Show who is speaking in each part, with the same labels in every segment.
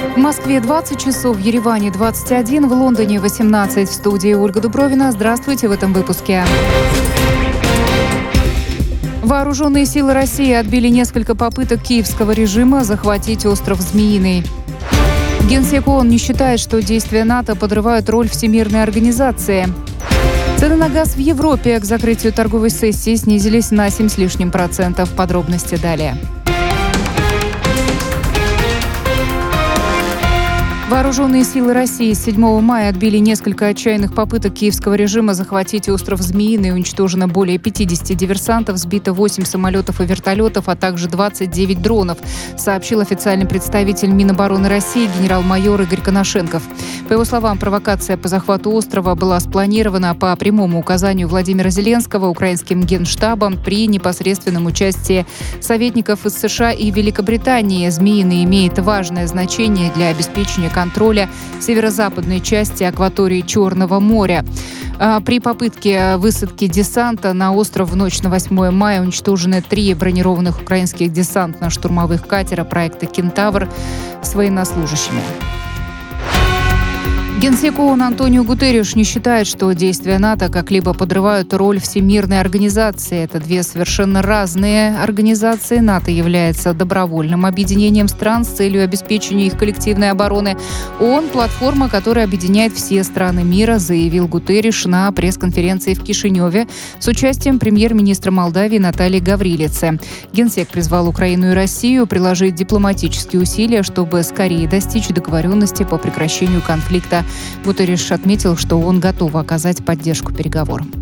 Speaker 1: В Москве 20 часов, в Ереване 21, в Лондоне 18. В студии Ольга Дубровина. Здравствуйте в этом выпуске. Вооруженные силы России отбили несколько попыток киевского режима захватить остров Змеиный. Генсек ООН не считает, что действия НАТО подрывают роль Всемирной организации. Цены на газ в Европе к закрытию торговой сессии снизились на 7 с лишним %. Подробности далее. Вооруженные силы России с 7 мая отбили несколько отчаянных попыток киевского режима захватить остров Змеиный. Уничтожено более 50 диверсантов, сбито 8 самолетов и вертолетов, а также 29 дронов, сообщил официальный представитель Минобороны России генерал-майор Игорь Коношенков. По его словам, провокация по захвату острова была спланирована по прямому указанию Владимира Зеленского украинским генштабом при непосредственном участии советников из США и Великобритании. Змеиный имеет важное значение для обеспечения контроля северо-западной части акватории Черного моря. При попытке высадки десанта на остров в ночь на 8 мая уничтожены 3 бронированных украинских десантно-штурмовых катера проекта «Кентавр» с военнослужащими. Генсек ООН Антонио Гутерриш не считает, что действия НАТО как-либо подрывают роль Всемирной организации. Это две совершенно разные организации. НАТО является добровольным объединением стран с целью обеспечения их коллективной обороны. ООН – платформа, которая объединяет все страны мира, заявил Гутерриш на пресс-конференции в Кишиневе с участием премьер-министра Молдавии Натальи Гаврилицы. Генсек призвал Украину и Россию приложить дипломатические усилия, чтобы скорее достичь договоренности по прекращению конфликта. Гутерриш отметил, что он готов оказать поддержку переговорам.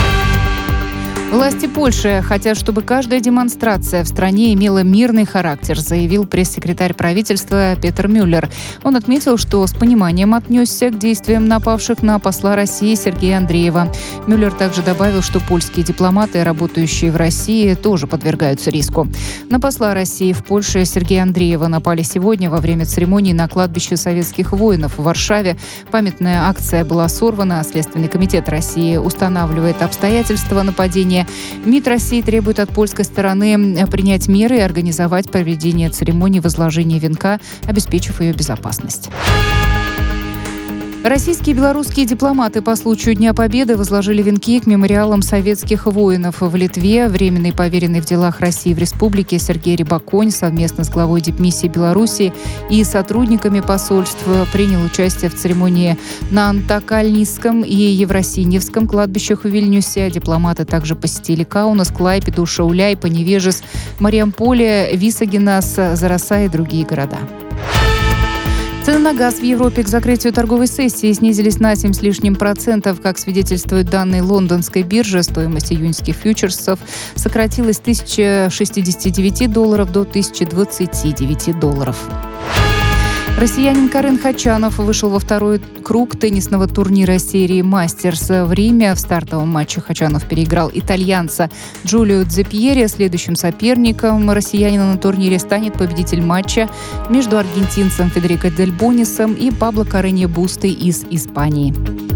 Speaker 1: Власти Польши хотят, чтобы каждая демонстрация в стране имела мирный характер, заявил пресс-секретарь правительства Петер Мюллер. Он отметил, что с пониманием отнесся к действиям напавших на посла России Сергея Андреева. Мюллер также добавил, что польские дипломаты, работающие в России, тоже подвергаются риску. На посла России в Польше Сергея Андреева напали сегодня во время церемонии на кладбище советских воинов в Варшаве. Памятная акция была сорвана. Следственный комитет России устанавливает обстоятельства нападения. МИД России требует от польской стороны принять меры и организовать проведение церемонии возложения венка, обеспечив ее безопасность. Российские и белорусские дипломаты по случаю Дня Победы возложили венки к мемориалам советских воинов в Литве. Временный поверенный в делах России в республике Сергей Рябоконь совместно с главой дипмиссии Беларуси и сотрудниками посольства принял участие в церемонии на Антакальнисском и Евросиньевском кладбищах в Вильнюсе. Дипломаты также посетили Каунас, Клайпеду, Шауляй, Поневежес, Мариамполе, Висагинас, Зараса и другие города. Цены на газ в Европе к закрытию торговой сессии снизились на 7 с лишним %. Как свидетельствуют данные лондонской биржи, стоимость июньских фьючерсов сократилась с $1069 до $1029. Россиянин Карен Хачанов вышел во второй круг теннисного турнира серии «Мастерс» в Риме. В стартовом матче Хачанов переиграл итальянца Джулио Дзепьери. Следующим соперником россиянина на турнире станет победитель матча между аргентинцем Федерико Дель Бонисом и Пабло Карренье Бустой из Испании.